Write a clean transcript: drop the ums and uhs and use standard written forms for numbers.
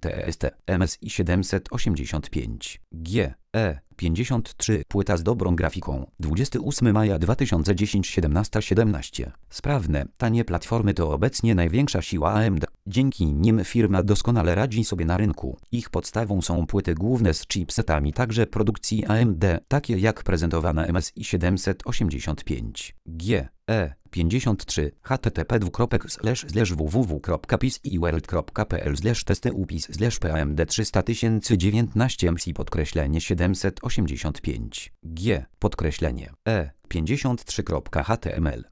TST MSI 785 G E53 płyta z dobrą grafiką 28 maja 2010 17:17 Sprawne, tanie platformy to obecnie największa siła AMD. Dzięki nim firma doskonale radzi sobie na rynku. Ich podstawą są płyty główne z chipsetami także produkcji AMD, takie jak prezentowana MSI 785 G E53 http://www.piciworld.pl/testy/upis/pamd 300019 MSI podkreślenie 785 G podkreślenie E53.html